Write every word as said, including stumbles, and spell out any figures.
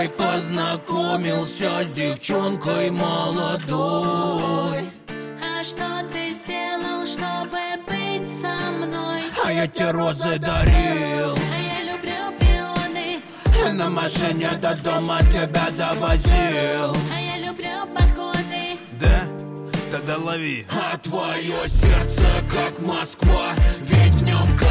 тобой познакомился с девчонкой молодой. А что ты сделал, чтобы быть со мной? А я тебе розы дарил, а я люблю пионы. На машине до дома тебя довозил. А я люблю походы. Да? Тогда лови. А твое сердце как Москва, ведь в нем